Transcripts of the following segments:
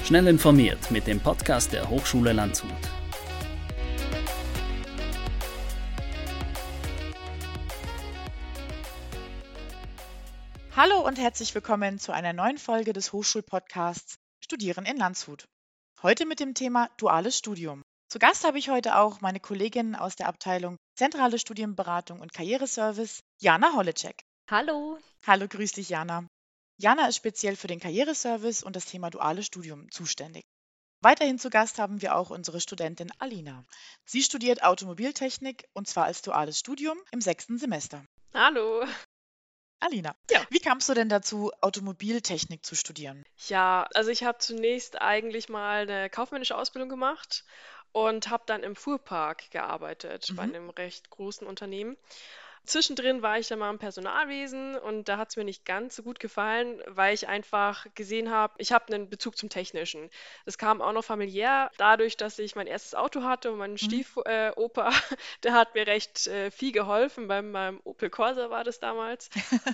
Schnell informiert mit dem Podcast der Hochschule Landshut. Hallo und herzlich willkommen zu einer neuen Folge des Hochschulpodcasts Studieren in Landshut. Heute mit dem Thema duales Studium. Zu Gast habe ich heute auch meine Kollegin aus der Abteilung Zentrale Studienberatung und Karriereservice, Jana Holleczek. Hallo. Hallo, grüß dich, Jana. Jana ist speziell für den Karriereservice und das Thema duales Studium zuständig. Weiterhin zu Gast haben wir auch unsere Studentin Alina. Sie studiert Automobiltechnik und zwar als duales Studium im 6. Semester. Hallo. Alina, Ja. wie kamst du denn dazu, Automobiltechnik zu studieren? Ja, also ich habe zunächst eigentlich mal eine kaufmännische Ausbildung gemacht und habe dann im Fuhrpark gearbeitet bei Mhm. einem recht großen Unternehmen. Zwischendrin war ich dann mal im Personalwesen und da hat es mir nicht ganz so gut gefallen, weil ich einfach gesehen habe, ich habe einen Bezug zum Technischen. Das kam auch noch familiär dadurch, dass ich mein erstes Auto hatte und mein Mhm. Stiefoper, der hat mir recht viel geholfen. Bei meinem Opel Corsa war das damals.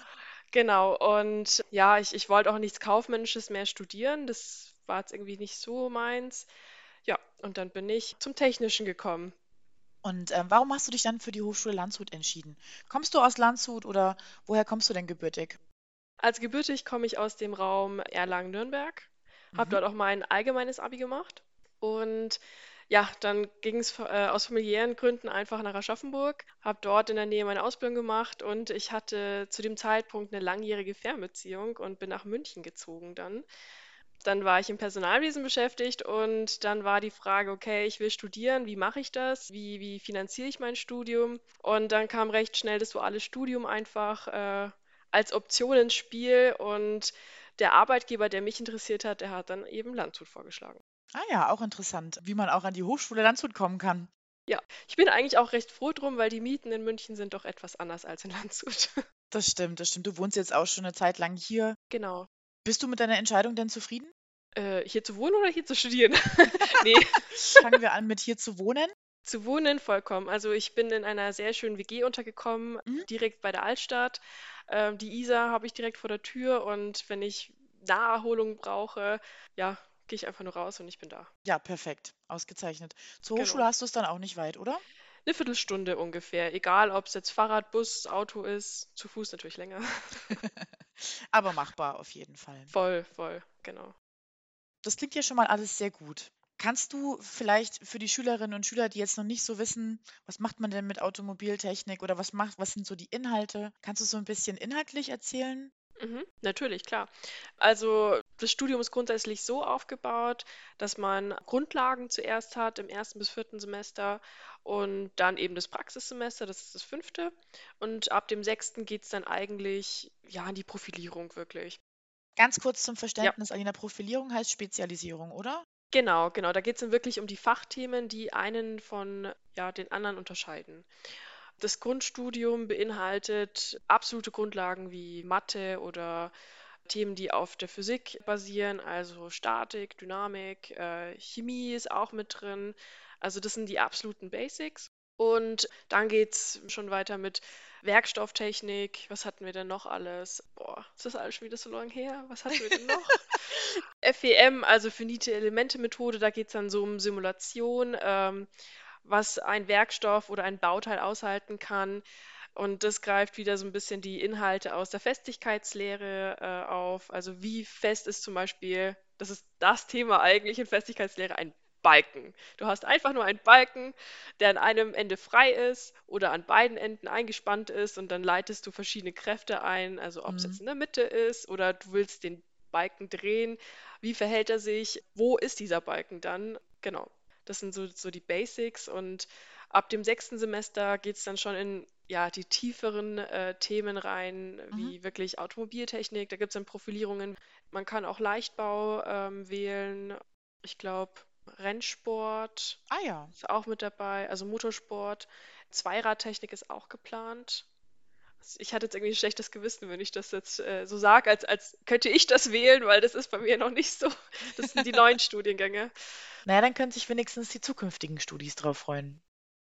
Genau, und ja, ich wollte auch nichts Kaufmännisches mehr studieren. Das war jetzt irgendwie nicht so meins. Ja, und dann bin ich zum Technischen gekommen. Und warum hast du dich dann für die Hochschule Landshut entschieden? Kommst du aus Landshut oder woher kommst du denn gebürtig? Als gebürtig komme ich aus dem Raum Erlangen-Nürnberg, habe Mhm. dort auch mein allgemeines Abi gemacht. Und ja, dann ging es aus familiären Gründen einfach nach Aschaffenburg, habe dort in der Nähe meine Ausbildung gemacht und ich hatte zu dem Zeitpunkt eine langjährige Fernbeziehung und bin nach München gezogen dann. Dann war ich im Personalwesen beschäftigt und dann war die Frage, okay, ich will studieren, wie mache ich das? Wie finanziere ich mein Studium? Und dann kam recht schnell das duale Studium einfach als Option ins Spiel und der Arbeitgeber, der mich interessiert hat, der hat dann eben Landshut vorgeschlagen. Ah ja, auch interessant, wie man auch an die Hochschule Landshut kommen kann. Ja, ich bin eigentlich auch recht froh drum, weil die Mieten in München sind doch etwas anders als in Landshut. Das stimmt, das stimmt. Du wohnst jetzt auch schon eine Zeit lang hier. Genau. Bist du mit deiner Entscheidung denn zufrieden? Hier zu wohnen oder hier zu studieren? Nee. Fangen wir an mit hier zu wohnen. Zu wohnen vollkommen. Also ich bin in einer sehr schönen WG untergekommen, Mhm. direkt bei der Altstadt. Die Isar habe ich direkt vor der Tür und wenn ich Naherholung brauche, ja, gehe ich einfach nur raus und ich bin da. Ja, perfekt. Ausgezeichnet. Zur Hochschule Genau. hast du es dann auch nicht weit, oder? Eine Viertelstunde ungefähr, egal ob es jetzt Fahrrad, Bus, Auto ist, zu Fuß natürlich länger. Aber machbar auf jeden Fall. Voll, voll, genau. Das klingt ja schon mal alles sehr gut. Kannst du vielleicht für die Schülerinnen und Schüler, die jetzt noch nicht so wissen, was macht man denn mit Automobiltechnik oder was sind so die Inhalte? Kannst du so ein bisschen inhaltlich erzählen? Natürlich, klar. Also das Studium ist grundsätzlich so aufgebaut, dass man Grundlagen zuerst hat im 1. bis 4. Semester und dann eben das Praxissemester, das ist das 5. Und ab dem 6. geht es dann eigentlich ja an die Profilierung wirklich. Ganz kurz zum Ja, Verständnis, Alina, Profilierung heißt Spezialisierung, oder? genau, genau. Da geht es dann wirklich um die Fachthemen, die einen von ja, den anderen unterscheiden. Das Grundstudium beinhaltet absolute Grundlagen wie Mathe oder Themen, die auf der Physik basieren, also Statik, Dynamik, Chemie ist auch mit drin. Also das sind die absoluten Basics. Und dann geht es schon weiter mit Werkstofftechnik. Was hatten wir denn noch alles? Boah, ist das alles schon wieder so lange her? Was hatten wir denn noch? FEM, also finite Elemente-Methode, da geht es dann so um Simulation, was ein Werkstoff oder ein Bauteil aushalten kann. Und das greift wieder so ein bisschen die Inhalte aus der Festigkeitslehre auf. Also wie fest ist zum Beispiel, das ist das Thema eigentlich in Festigkeitslehre, ein Balken. Du hast einfach nur einen Balken, der an einem Ende frei ist oder an beiden Enden eingespannt ist und dann leitest du verschiedene Kräfte ein, also ob es Mhm. jetzt in der Mitte ist oder du willst den Balken drehen. Wie verhält er sich? Wo ist dieser Balken dann? Genau. Das sind so die Basics und ab dem 6. Semester geht es dann schon in ja, die tieferen Themen rein, Mhm. wie wirklich Automobiltechnik. Da gibt es dann Profilierungen. Man kann auch Leichtbau wählen. Ich glaube, Rennsport Ah ja. ist auch mit dabei, also Motorsport. Zweiradtechnik ist auch geplant. Ich hatte jetzt irgendwie ein schlechtes Gewissen, wenn ich das jetzt so sage, als könnte ich das wählen, weil das ist bei mir noch nicht so. Das sind die neuen Studiengänge. Naja, dann können sich wenigstens die zukünftigen Studis drauf freuen.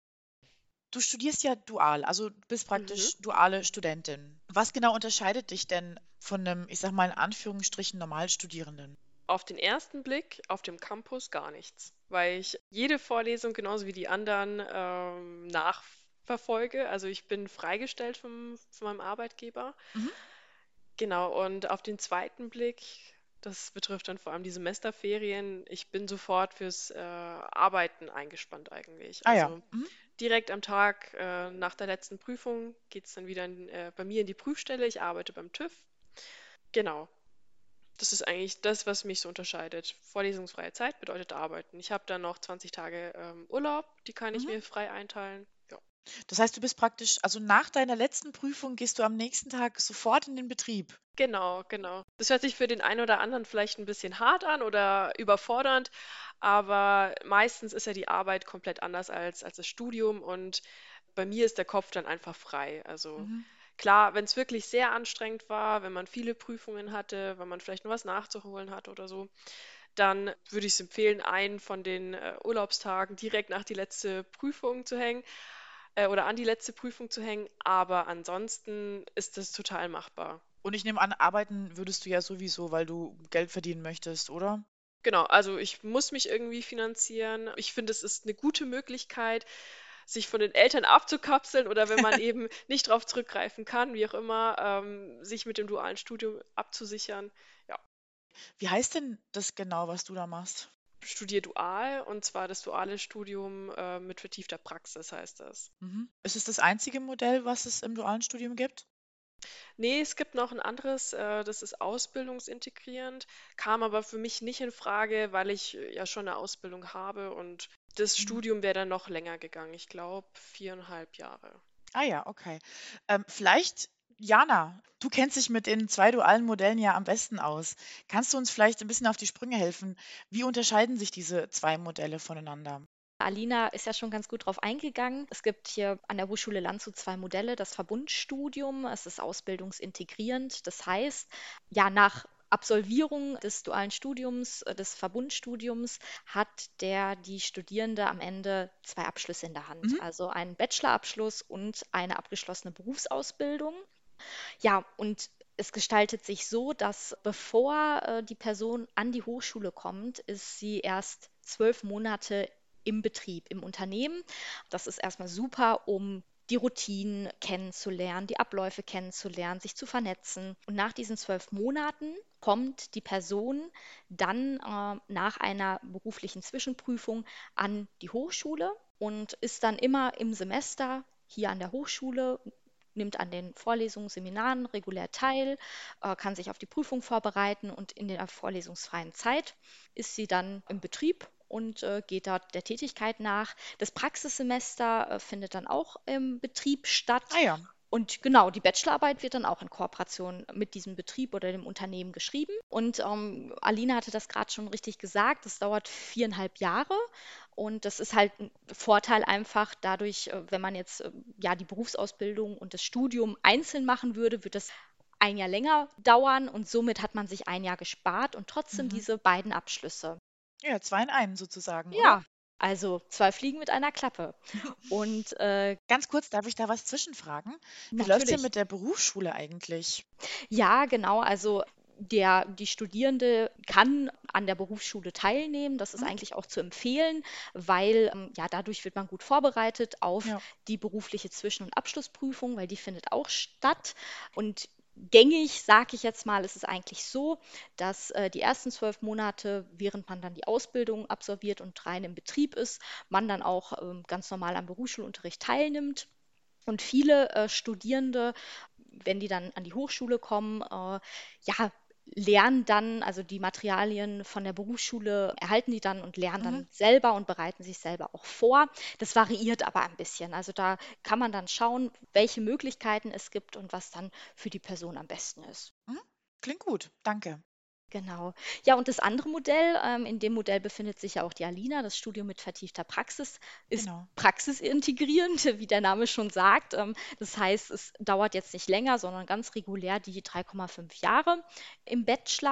Du studierst ja dual, also du bist Mhm. praktisch duale Studentin. Was genau unterscheidet dich denn von einem, ich sag mal in Anführungsstrichen, Normalstudierenden? auf den ersten Blick auf dem Campus gar nichts, weil ich jede Vorlesung genauso wie die anderen nachverfolge. Also ich bin freigestellt von meinem Arbeitgeber. Mhm. Genau, und auf den zweiten Blick, das betrifft dann vor allem die Semesterferien, ich bin sofort fürs Arbeiten eingespannt eigentlich. Ah ja. Also Mhm. direkt am Tag nach der letzten Prüfung geht es dann wieder bei mir in die Prüfstelle. Ich arbeite beim TÜV. Genau, das ist eigentlich das, was mich so unterscheidet. Vorlesungsfreie Zeit bedeutet arbeiten. Ich habe dann noch 20 Tage Urlaub, die kann ich Mhm. mir frei einteilen. Ja. Das heißt, du bist praktisch, also nach deiner letzten Prüfung gehst du am nächsten Tag sofort in den Betrieb. Genau, genau. Das hört sich für den einen oder anderen vielleicht ein bisschen hart an oder überfordernd, aber meistens ist ja die Arbeit komplett anders als das Studium und bei mir ist der Kopf dann einfach frei. Also Mhm. klar, wenn es wirklich sehr anstrengend war, wenn man viele Prüfungen hatte, wenn man vielleicht noch was nachzuholen hat oder so, dann würde ich es empfehlen, einen von den Urlaubstagen direkt nach die letzte Prüfung zu hängen oder an die letzte Prüfung zu hängen. Aber ansonsten ist das total machbar. Und ich nehme an, arbeiten würdest du ja sowieso, weil du Geld verdienen möchtest, oder? Genau, also ich muss mich irgendwie finanzieren. Ich finde, es ist eine gute Möglichkeit, sich von den Eltern abzukapseln oder wenn man eben nicht darauf zurückgreifen kann, wie auch immer, sich mit dem dualen Studium abzusichern. Ja, Wie heißt denn das genau, was du da machst? studiere dual und zwar das duale Studium mit vertiefter Praxis heißt das. Mhm. Ist es das einzige Modell, was es im dualen Studium gibt? Nee, es gibt noch ein anderes, das ist ausbildungsintegrierend, kam aber für mich nicht in Frage, weil ich ja schon eine Ausbildung habe und das Mhm. Studium wäre dann noch länger gegangen. Ich glaube 4,5 Jahre. Ah ja, okay. Vielleicht, Jana, du kennst dich mit den zwei dualen Modellen ja am besten aus. Kannst du uns vielleicht ein bisschen auf die Sprünge helfen? Wie unterscheiden sich diese zwei Modelle voneinander? Alina ist ja schon ganz gut drauf eingegangen. Es gibt hier an der Hochschule Landshut zwei Modelle. Das Verbundstudium, es ist ausbildungsintegrierend. Das heißt, ja, nach Absolvierung des dualen Studiums, des Verbundstudiums, hat die Studierende am Ende zwei Abschlüsse in der Mhm. Hand. Also einen Bachelorabschluss und eine abgeschlossene Berufsausbildung. Ja, und es gestaltet sich so, dass bevor die Person an die Hochschule kommt, ist sie erst 12 Monate im Betrieb, im Unternehmen. Das ist erstmal super, um die Routinen kennenzulernen, die Abläufe kennenzulernen, sich zu vernetzen. Und nach diesen 12 Monaten kommt die Person dann nach einer beruflichen Zwischenprüfung an die Hochschule und ist dann immer im Semester hier an der Hochschule, nimmt an den Vorlesungen, Seminaren regulär teil, kann sich auf die Prüfung vorbereiten und in der vorlesungsfreien Zeit ist sie dann im Betrieb und geht dort der Tätigkeit nach. Das Praxissemester findet dann auch im Betrieb Ah statt. ja. Und genau, die Bachelorarbeit wird dann auch in Kooperation mit diesem Betrieb oder dem Unternehmen geschrieben. Und Alina hatte das gerade schon richtig gesagt, das dauert 4,5 Jahre. Und das ist halt ein Vorteil einfach dadurch, wenn man jetzt ja die Berufsausbildung und das Studium einzeln machen würde, wird das ein Jahr länger dauern und somit hat man sich ein Jahr gespart und trotzdem Mhm. diese beiden Abschlüsse. Ja, zwei in einem sozusagen, oder? Ja, also zwei Fliegen mit einer Klappe. Und Ganz kurz, darf ich da was zwischenfragen? Wie läuft es denn natürlich. mit der Berufsschule eigentlich? Ja, genau. Also die Studierende kann an der Berufsschule teilnehmen. Das ist Mhm. eigentlich auch zu empfehlen, weil ja dadurch wird man gut vorbereitet auf Ja. die berufliche Zwischen- und Abschlussprüfung, weil die findet auch statt. Und gängig, sage ich jetzt mal, ist es eigentlich so, dass die ersten 12 Monate, während man dann die Ausbildung absolviert und rein im Betrieb ist, man dann auch ganz normal am Berufsschulunterricht teilnimmt. Und viele Studierende, wenn die dann an die Hochschule kommen, ja, lernen dann, also die Materialien von der Berufsschule erhalten die dann und lernen Mhm. dann selber und bereiten sich selber auch vor. Das variiert aber ein bisschen. Also da kann man dann schauen, welche Möglichkeiten es gibt und was dann für die Person am besten ist. Mhm. Klingt gut, danke. Genau. Ja, und das andere Modell, in dem Modell befindet sich ja auch die Alina, das Studium mit vertiefter Praxis, ist Genau. praxisintegrierend, wie der Name schon sagt. Das heißt, es dauert jetzt nicht länger, sondern ganz regulär die 3,5 Jahre im Bachelor.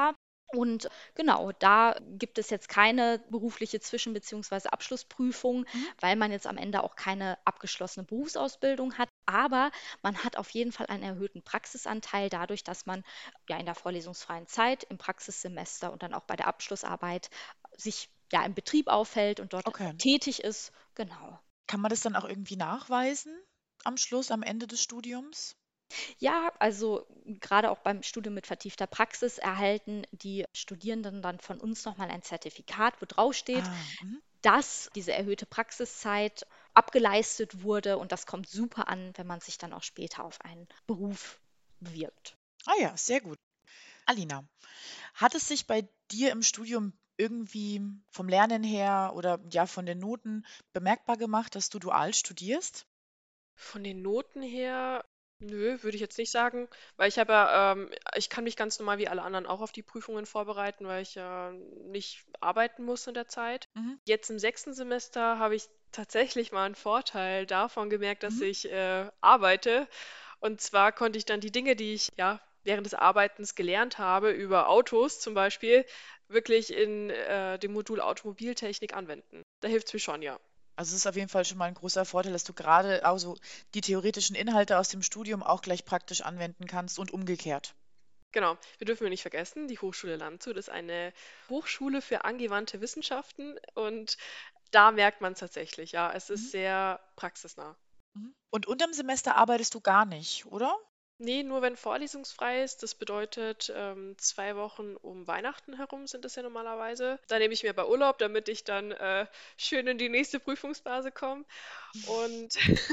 Und genau, da gibt es jetzt keine berufliche Zwischen- bzw. Abschlussprüfung, Mhm. weil man jetzt am Ende auch keine abgeschlossene Berufsausbildung hat. Aber man hat auf jeden Fall einen erhöhten Praxisanteil dadurch, dass man ja in der vorlesungsfreien Zeit, im Praxissemester und dann auch bei der Abschlussarbeit sich ja im Betrieb aufhält und dort Okay. tätig ist. Genau. Kann man das dann auch irgendwie nachweisen am Schluss, am Ende des Studiums? Ja, also gerade auch beim Studium mit vertiefter Praxis erhalten die Studierenden dann von uns nochmal ein Zertifikat, wo drauf steht, Ah, mhm. dass diese erhöhte Praxiszeit abgeleistet wurde, und das kommt super an, wenn man sich dann auch später auf einen Beruf bewirbt. Ah ja, sehr gut. Alina, hat es sich bei dir im Studium irgendwie vom Lernen her oder ja von den Noten bemerkbar gemacht, dass du dual studierst? Von den Noten her, nö, würde ich jetzt nicht sagen, weil ich habe ja, ich kann mich ganz normal wie alle anderen auch auf die Prüfungen vorbereiten, weil ich ja nicht arbeiten muss in der Zeit. Mhm. Jetzt im 6. Semester habe ich tatsächlich mal einen Vorteil davon gemerkt, dass Mhm. ich arbeite. Und zwar konnte ich dann die Dinge, die ich ja während des Arbeitens gelernt habe, über Autos zum Beispiel, wirklich in dem Modul Automobiltechnik anwenden. Da hilft es mir schon, ja. Also es ist auf jeden Fall schon mal ein großer Vorteil, dass du gerade also die theoretischen Inhalte aus dem Studium auch gleich praktisch anwenden kannst und umgekehrt. Genau, wir dürfen nicht vergessen, die Hochschule Landshut ist eine Hochschule für angewandte Wissenschaften und da merkt man es tatsächlich, ja, es Mhm. ist sehr praxisnah. Mhm. Und unterm Semester arbeitest du gar nicht, oder? Nee, nur wenn vorlesungsfrei ist, das bedeutet 2 Wochen um Weihnachten herum sind es ja normalerweise. Da nehme ich mir aber Urlaub, damit ich dann schön in die nächste Prüfungsphase komme. Und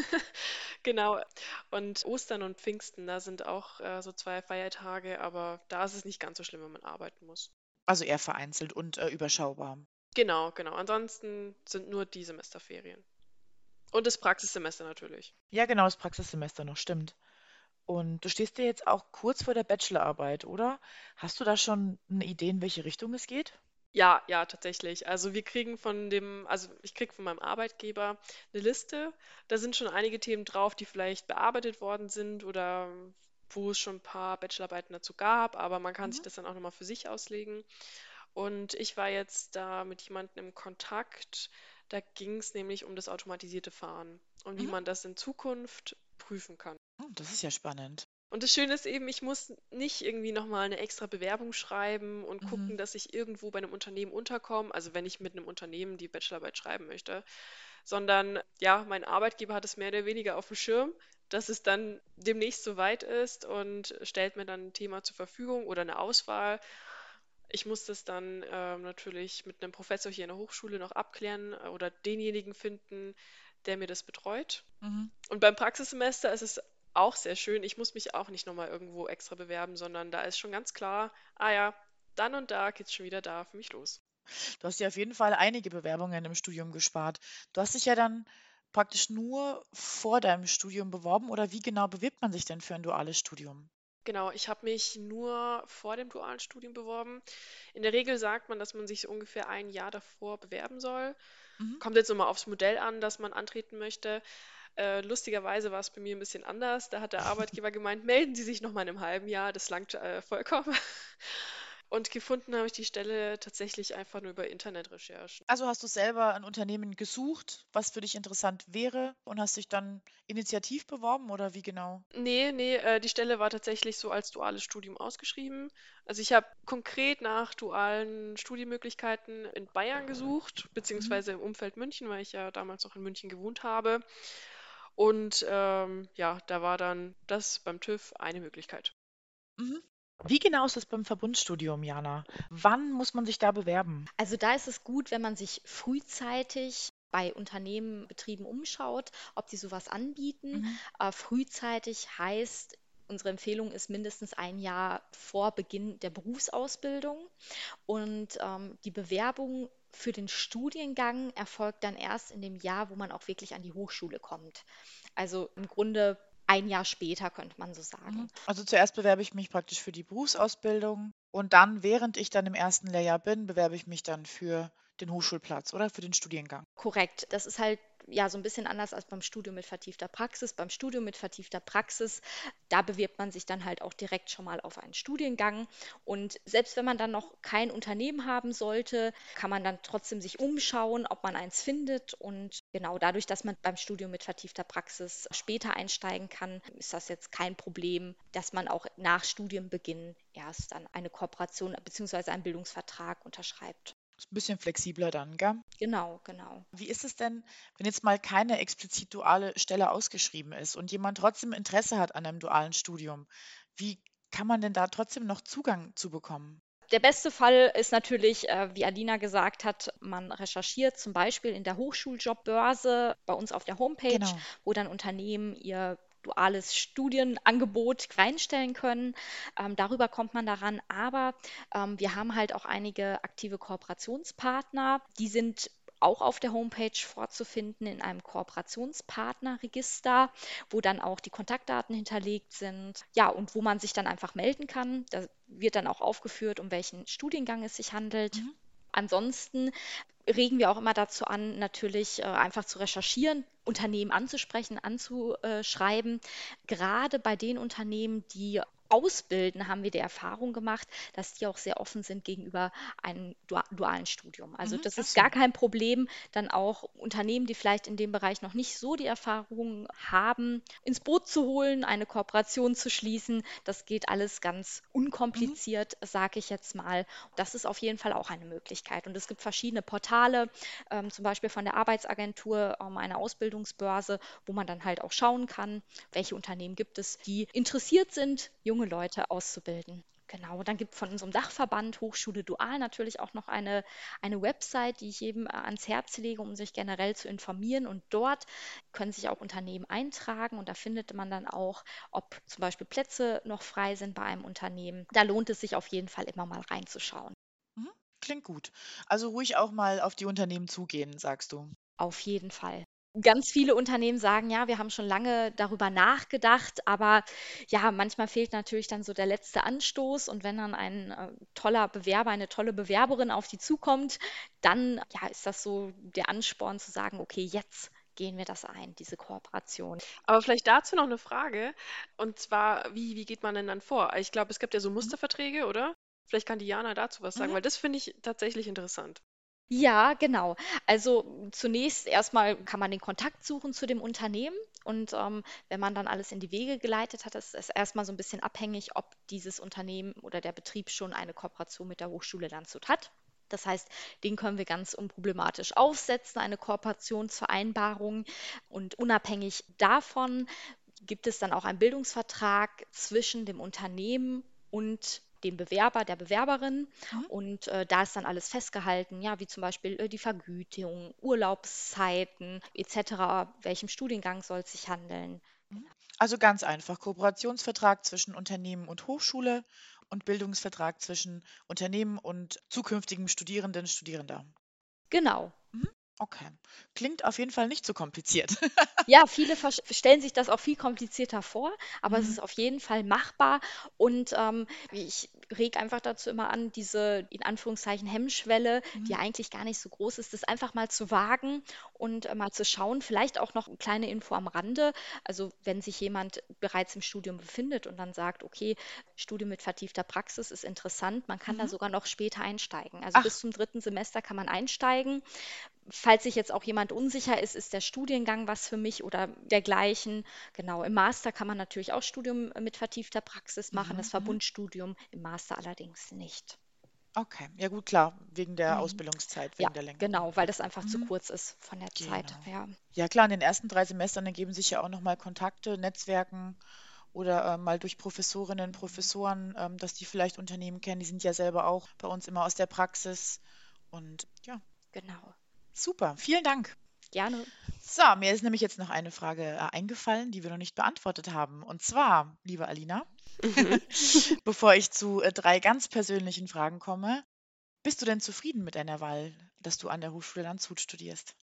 genau, und Ostern und Pfingsten, da sind auch so 2 Feiertage, aber da ist es nicht ganz so schlimm, wenn man arbeiten muss. Also eher vereinzelt und überschaubar. Genau, genau. Ansonsten sind nur die Semesterferien. Und das Praxissemester natürlich. Ja, genau, das Praxissemester noch, stimmt. Und du stehst dir jetzt auch kurz vor der Bachelorarbeit, oder? Hast du da schon eine Idee, in welche Richtung es geht? Ja, ja, tatsächlich. Also wir kriegen also ich kriege von meinem Arbeitgeber eine Liste. Da sind schon einige Themen drauf, die vielleicht bearbeitet worden sind oder wo es schon ein paar Bachelorarbeiten dazu gab, aber man kann sich Mhm. das dann auch nochmal für sich auslegen. Und ich war jetzt da mit jemandem im Kontakt. Da ging es nämlich um das automatisierte Fahren und wie Mhm. man das in Zukunft prüfen kann. Das ist ja spannend. Und das Schöne ist eben, ich muss nicht irgendwie nochmal eine extra Bewerbung schreiben und Mhm. gucken, dass ich irgendwo bei einem Unternehmen unterkomme, also wenn ich mit einem Unternehmen die Bachelorarbeit schreiben möchte, sondern ja, mein Arbeitgeber hat es mehr oder weniger auf dem Schirm, dass es dann demnächst soweit ist und stellt mir dann ein Thema zur Verfügung oder eine Auswahl. Ich muss das dann natürlich mit einem Professor hier in der Hochschule noch abklären oder denjenigen finden, der mir das betreut. Mhm. Und beim Praxissemester ist es auch sehr schön. Ich muss mich auch nicht nochmal irgendwo extra bewerben, sondern da ist schon ganz klar, ah ja, dann und da geht's schon wieder da für mich los. Du hast dir auf jeden Fall einige Bewerbungen im Studium gespart. Du hast dich ja dann praktisch nur vor deinem Studium beworben oder wie genau bewirbt man sich denn für ein duales Studium? Genau, ich habe mich nur vor dem dualen Studium beworben. In der Regel sagt man, dass man sich so ungefähr ein Jahr davor bewerben soll. Mhm. Kommt jetzt nochmal aufs Modell an, das man antreten möchte. Lustigerweise war es bei mir ein bisschen anders. Da hat der Arbeitgeber gemeint, melden Sie sich noch mal in einem halben Jahr, das langt vollkommen. Und gefunden habe ich die Stelle tatsächlich einfach nur über Internetrecherchen. Also hast du selber ein Unternehmen gesucht, was für dich interessant wäre und hast dich dann initiativ beworben oder wie genau? Nee, nee, die Stelle war tatsächlich so als duales Studium ausgeschrieben. Also ich habe konkret nach dualen Studienmöglichkeiten in Bayern gesucht, Mhm. beziehungsweise im Umfeld München, weil ich ja damals noch in München gewohnt habe. Und ja, da war dann das beim TÜV eine Möglichkeit. Mhm. Wie genau ist das beim Verbundstudium, Jana? Wann muss man sich da bewerben? Also da ist es gut, wenn man sich frühzeitig bei Unternehmen, Betrieben umschaut, ob die sowas anbieten. Mhm. Frühzeitig heißt, unsere Empfehlung ist mindestens ein Jahr vor Beginn der Berufsausbildung. Und die Bewerbung für den Studiengang erfolgt dann erst in dem Jahr, wo man auch wirklich an die Hochschule kommt. Also im Grunde ein Jahr später, könnte man so Mhm. sagen. Also zuerst bewerbe ich mich praktisch für die Berufsausbildung und dann, während ich dann im ersten Lehrjahr bin, bewerbe ich mich dann für den Hochschulplatz oder für den Studiengang. Korrekt. Das ist halt ja so ein bisschen anders als beim Studium mit vertiefter Praxis. Beim Studium mit vertiefter Praxis, da bewirbt man sich dann halt auch direkt schon mal auf einen Studiengang. Und selbst wenn man dann noch kein Unternehmen haben sollte, kann man dann trotzdem sich umschauen, ob man eins findet. Und genau dadurch, dass man beim Studium mit vertiefter Praxis später einsteigen kann, ist das jetzt kein Problem, dass man auch nach Studienbeginn erst dann eine Kooperation bzw. einen Bildungsvertrag unterschreibt. Ist ein bisschen flexibler dann, gell? Genau, genau. Wie ist es denn, wenn jetzt mal keine explizit duale Stelle ausgeschrieben ist und jemand trotzdem Interesse hat an einem dualen Studium? Wie kann man denn da trotzdem noch Zugang zu bekommen? Der beste Fall ist natürlich, wie Alina gesagt hat, man recherchiert zum Beispiel in der Hochschuljobbbörse bei uns auf der Homepage, Genau. wo dann Unternehmen ihr duales Studienangebot reinstellen können. Darüber kommt man daran. Aber wir haben halt auch einige aktive Kooperationspartner. Die sind auch auf der Homepage vorzufinden in einem Kooperationspartnerregister, wo dann auch die Kontaktdaten hinterlegt sind. Ja, und wo man sich dann einfach melden kann. Da wird dann auch aufgeführt, um welchen Studiengang es sich handelt. Mhm. Ansonsten regen wir auch immer dazu an, natürlich einfach zu recherchieren, Unternehmen anzusprechen, anzuschreiben. Gerade bei den Unternehmen, die ausbilden, haben wir die Erfahrung gemacht, dass die auch sehr offen sind gegenüber einem dualen Studium. Also Mhm. das Ach ist so. gar kein Problem, dann auch Unternehmen, die vielleicht in dem Bereich noch nicht so die Erfahrung haben, ins Boot zu holen, eine Kooperation zu schließen. Das geht alles ganz Mhm. unkompliziert, sage ich jetzt mal. Das ist auf jeden Fall auch eine Möglichkeit. Und es gibt verschiedene Portale, zum Beispiel von der Arbeitsagentur, eine Ausbildungsbörse, wo man dann halt auch schauen kann, welche Unternehmen gibt es, die interessiert sind, junge Leute auszubilden. Genau, dann gibt es von unserem Dachverband Hochschule Dual natürlich auch noch eine Website, die ich jedem ans Herz lege, um sich generell zu informieren. Und dort können sich auch Unternehmen eintragen und da findet man dann auch, ob zum Beispiel Plätze noch frei sind bei einem Unternehmen. Da lohnt es sich auf jeden Fall immer mal reinzuschauen. Mhm. Klingt gut. Also ruhig auch mal auf die Unternehmen zugehen, sagst du. Auf jeden Fall. Ganz viele Unternehmen sagen, ja, wir haben schon lange darüber nachgedacht, aber ja, manchmal fehlt natürlich dann so der letzte Anstoß und wenn dann ein toller Bewerber, eine tolle Bewerberin auf die zukommt, dann ja, ist das so der Ansporn zu sagen, okay, jetzt gehen wir das ein, diese Kooperation. Aber vielleicht dazu noch eine Frage. Und zwar, wie geht man denn dann vor? Ich glaube, es gibt ja so Mhm. Musterverträge, oder? Vielleicht kann Diana dazu was sagen, Mhm. weil das finde ich tatsächlich interessant. Ja, genau. Also zunächst erstmal kann man den Kontakt suchen zu dem Unternehmen und wenn man dann alles in die Wege geleitet hat, ist es erstmal so ein bisschen abhängig, ob dieses Unternehmen oder der Betrieb schon eine Kooperation mit der Hochschule Landshut hat. Das heißt, den können wir ganz unproblematisch aufsetzen, eine Kooperationsvereinbarung. Und unabhängig davon gibt es dann auch einen Bildungsvertrag zwischen dem Unternehmen und dem Bewerber, der Bewerberin. Mhm. Und da ist dann alles festgehalten, ja, wie zum Beispiel die Vergütung, Urlaubszeiten etc. Welchem Studiengang soll es sich handeln? Mhm. Also ganz einfach, Kooperationsvertrag zwischen Unternehmen und Hochschule und Bildungsvertrag zwischen Unternehmen und zukünftigem Studierenden, Studierender. Genau. Mhm. Okay. Klingt auf jeden Fall nicht so kompliziert. Ja, viele stellen sich das auch viel komplizierter vor, aber es Mhm. ist auf jeden Fall machbar. Und ich rege einfach dazu immer an, diese in Anführungszeichen Hemmschwelle, die Mhm. ja eigentlich gar nicht so groß ist, das einfach mal zu wagen und mal zu schauen. Vielleicht auch noch eine kleine Info am Rande. Also wenn sich jemand bereits im Studium befindet und dann sagt, okay, Studium mit vertiefter Praxis ist interessant, man kann da Mhm. sogar noch später einsteigen. Also bis Ach, zum dritten Semester kann man einsteigen. Falls sich jetzt auch jemand unsicher ist, ist der Studiengang was für mich oder dergleichen. Genau, im Master kann man natürlich auch Studium mit vertiefter Praxis machen, das mhm. Mhm. Verbundstudium, im Master allerdings nicht. Okay. Ja gut, klar, wegen der Mhm. Ausbildungszeit, Ja, wegen der Länge dann. genau, weil das einfach zu Mhm. kurz ist von der Zeit. Genau. Ja. Ja klar, in den ersten 3 Semestern ergeben sich ja auch noch mal Kontakte, Netzwerken oder, mal durch Professorinnen, Professoren, dass die vielleicht Unternehmen kennen. Die sind ja selber auch bei uns immer aus der Praxis. Und ja, Genau. super, vielen Dank. Gerne. So, mir ist nämlich jetzt noch eine Frage, eingefallen, die wir noch nicht beantwortet haben. Und zwar, liebe Alina, Mhm. bevor ich zu, 3 ganz persönlichen Fragen komme, bist du denn zufrieden mit deiner Wahl, dass du an der Hochschule Landshut studierst?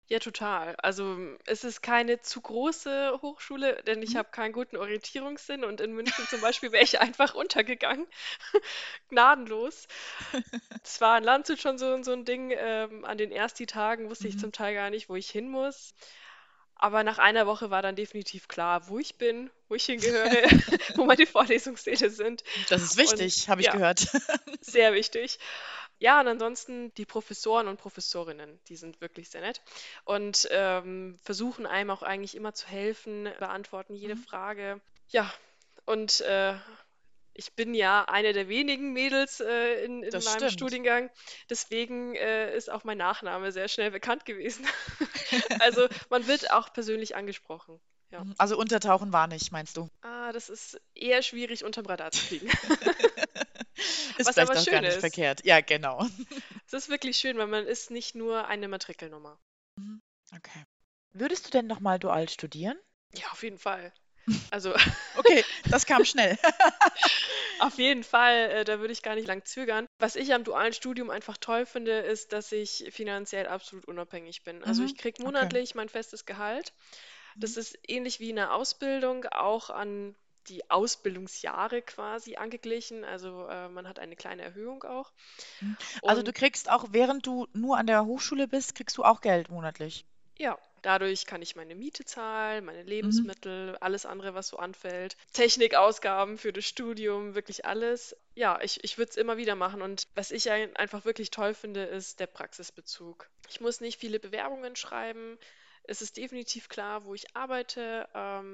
Ja, total. Also es ist keine zu große Hochschule, denn ich Mhm. habe keinen guten Orientierungssinn und in München zum Beispiel wäre ich einfach untergegangen. Gnadenlos. Das war in Landshut schon so ein Ding. An den ersten Tagen wusste ich Mhm. zum Teil gar nicht, wo ich hin muss. Aber nach einer Woche war dann definitiv klar, wo ich bin, wo ich hingehöre, wo meine Vorlesungssäle sind. Das ist Und wichtig, habe ich ja, gehört. sehr wichtig. Ja, und ansonsten die Professoren und Professorinnen, die sind wirklich sehr nett und versuchen einem auch eigentlich immer zu helfen, beantworten jede Mhm. Frage. Ja, und ich bin ja eine der wenigen Mädels in Das meinem stimmt. Studiengang, deswegen ist auch mein Nachname sehr schnell bekannt gewesen. Also man wird auch persönlich angesprochen. Ja. Mhm. Also untertauchen war nicht, meinst du? Das ist eher schwierig, unterm Radar zu fliegen. Ist Was vielleicht aber auch gar schön nicht ist. verkehrt. Ja, genau. Es ist wirklich schön, weil man ist nicht nur eine Matrikelnummer. Mhm. Okay. Würdest du denn nochmal dual studieren? Ja, auf jeden Fall. Also Okay, das kam schnell. auf jeden Fall, da würde ich gar nicht lang zögern. Was ich am dualen Studium einfach toll finde, ist, dass ich finanziell absolut unabhängig bin. Also ich Mhm. kriege Okay. monatlich mein festes Gehalt. Mhm. Das ist ähnlich wie in der Ausbildung, auch an die Ausbildungsjahre quasi angeglichen. Also man hat eine kleine Erhöhung auch. Mhm. Also du Und kriegst auch, während du nur an der Hochschule bist, kriegst du auch Geld monatlich. ja, dadurch kann ich meine Miete zahlen, meine Mhm. Lebensmittel, alles andere, was so anfällt. Technikausgaben für das Studium, wirklich alles. Ja, ich würde es immer wieder machen. Und was ich einfach wirklich toll finde, ist der Praxisbezug. Ich muss nicht viele Bewerbungen schreiben. Es ist definitiv klar, wo ich arbeite.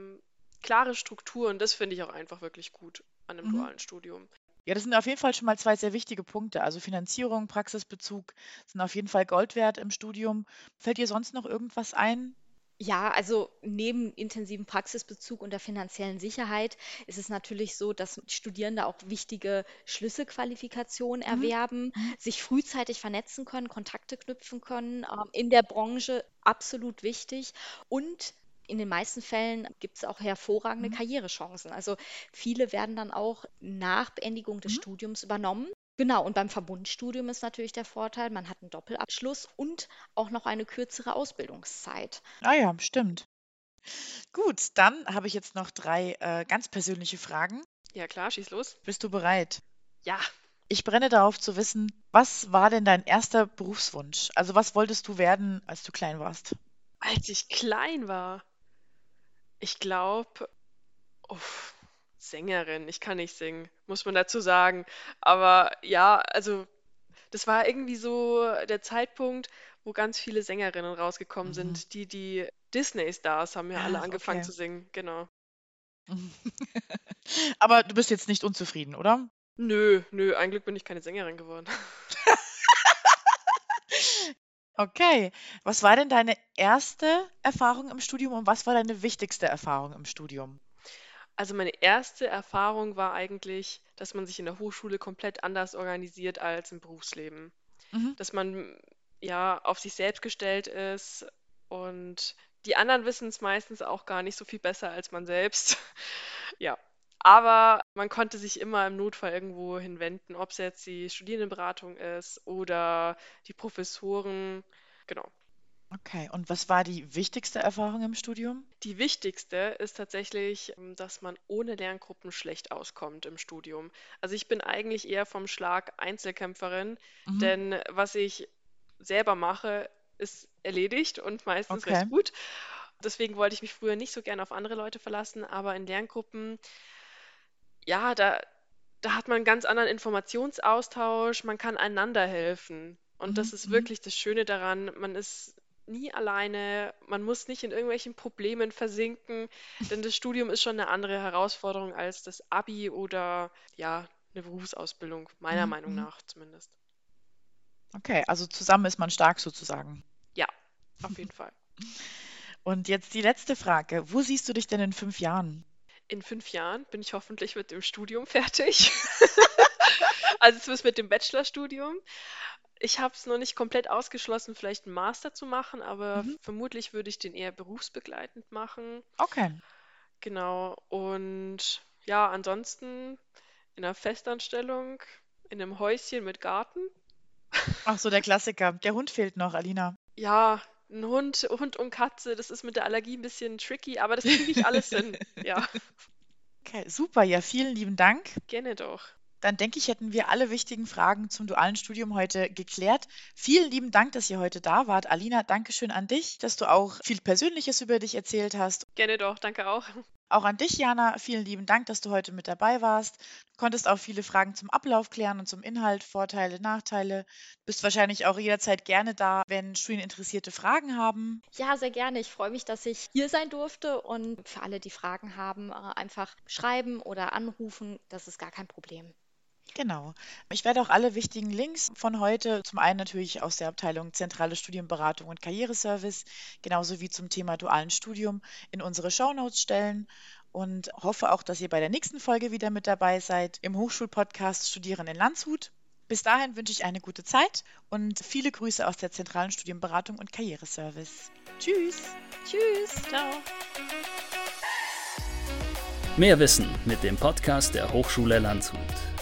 Klare Strukturen, das finde ich auch einfach wirklich gut an einem Mhm. dualen Studium. Ja, das sind auf jeden Fall schon mal zwei sehr wichtige Punkte. Also Finanzierung, Praxisbezug sind auf jeden Fall Gold wert im Studium. Fällt dir sonst noch irgendwas ein? Ja, also neben intensivem Praxisbezug und der finanziellen Sicherheit ist es natürlich so, dass Studierende auch wichtige Schlüsselqualifikationen Mhm. erwerben, Mhm. sich frühzeitig vernetzen können, Kontakte knüpfen können, in der Branche absolut wichtig. Und in den meisten Fällen gibt es auch hervorragende Mhm. Karrierechancen. Also viele werden dann auch nach Beendigung des Mhm. Studiums übernommen. Genau, und beim Verbundstudium ist natürlich der Vorteil, man hat einen Doppelabschluss und auch noch eine kürzere Ausbildungszeit. Ah ja, stimmt. Gut, dann habe ich jetzt noch drei ganz persönliche Fragen. Ja, klar, schieß los. Bist du bereit? Ja, Ich brenne darauf zu wissen, was war denn dein erster Berufswunsch? Also was wolltest du werden, als du klein warst? als ich klein war, ich glaube, uff, Sängerin, ich kann nicht singen, muss man dazu sagen. Aber ja, also das war irgendwie so der Zeitpunkt, wo ganz viele Sängerinnen rausgekommen Mhm. sind. Die Disney-Stars haben ja alle Ah, angefangen okay. zu singen, genau. Aber du bist jetzt nicht unzufrieden, oder? Nö, nö, ein Glück bin ich keine Sängerin geworden. Okay. Was war denn deine erste Erfahrung im Studium und was war deine wichtigste Erfahrung im Studium? Also meine erste Erfahrung war eigentlich, dass man sich in der Hochschule komplett anders organisiert als im Berufsleben. Mhm. Dass man ja auf sich selbst gestellt ist und die anderen wissen es meistens auch gar nicht so viel besser als man selbst. Ja, aber man konnte sich immer im Notfall irgendwo hinwenden, ob es jetzt die Studierendenberatung ist oder die Professoren. Genau. Okay. Und was war die wichtigste Erfahrung im Studium? Die wichtigste ist tatsächlich, dass man ohne Lerngruppen schlecht auskommt im Studium. Also ich bin eigentlich eher vom Schlag Einzelkämpferin, Mhm. denn was ich selber mache, ist erledigt und meistens Okay. recht gut. Deswegen wollte ich mich früher nicht so gerne auf andere Leute verlassen, aber in Lerngruppen, ja, da hat man einen ganz anderen Informationsaustausch, man kann einander helfen. Und das Mhm. ist Mhm. wirklich das Schöne daran, man ist nie alleine, man muss nicht in irgendwelchen Problemen versinken, denn das Studium ist schon eine andere Herausforderung als das Abi oder ja, eine Berufsausbildung, meiner Mhm. Meinung Mhm. nach zumindest. Okay, also zusammen ist man stark sozusagen. Ja, auf jeden Fall. Und jetzt die letzte Frage. Wo siehst du dich denn in 5 Jahren? In 5 Jahren bin ich hoffentlich mit dem Studium fertig. Also zumindest mit dem Bachelorstudium. Ich habe es noch nicht komplett ausgeschlossen, vielleicht einen Master zu machen, aber Mhm. vermutlich würde ich den eher berufsbegleitend machen. Okay. Genau. Und ja, ansonsten in einer Festanstellung, in einem Häuschen mit Garten. Ach so, der Klassiker. Der Hund fehlt noch, Alina. Ja, ein Hund und Katze, das ist mit der Allergie ein bisschen tricky, aber das kriege ich alles hin. Ja, Okay, super. Ja, vielen lieben Dank. gerne doch. Dann denke ich, hätten wir alle wichtigen Fragen zum dualen Studium heute geklärt. Vielen lieben Dank, dass ihr heute da wart. Alina, danke schön an dich, dass du auch viel Persönliches über dich erzählt hast. Gerne doch, danke auch. Auch an dich, Jana, vielen lieben Dank, dass du heute mit dabei warst. Du konntest auch viele Fragen zum Ablauf klären und zum Inhalt, Vorteile, Nachteile. Bist wahrscheinlich auch jederzeit gerne da, wenn Studieninteressierte Fragen haben. Ja, sehr gerne. Ich freue mich, dass ich hier sein durfte und für alle, die Fragen haben, einfach schreiben oder anrufen. Das ist gar kein Problem. Genau. Ich werde auch alle wichtigen Links von heute, zum einen natürlich aus der Abteilung Zentrale Studienberatung und Karriereservice, genauso wie zum Thema dualen Studium, in unsere Shownotes stellen und hoffe auch, dass ihr bei der nächsten Folge wieder mit dabei seid im Hochschulpodcast Studieren in Landshut. Bis dahin wünsche ich eine gute Zeit und viele Grüße aus der Zentralen Studienberatung und Karriereservice. Tschüss! Tschüss! Ciao. Mehr Wissen mit dem Podcast der Hochschule Landshut.